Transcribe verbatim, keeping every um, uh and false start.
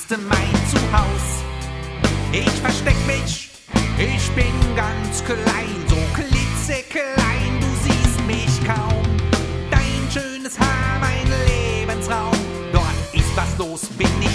hast du mein Zuhause. Ich versteck mich, ich bin ganz klein, so klitzeklein, du siehst mich kaum. Dein schönes Haar, mein Lebensraum, dort ist was los, bin ich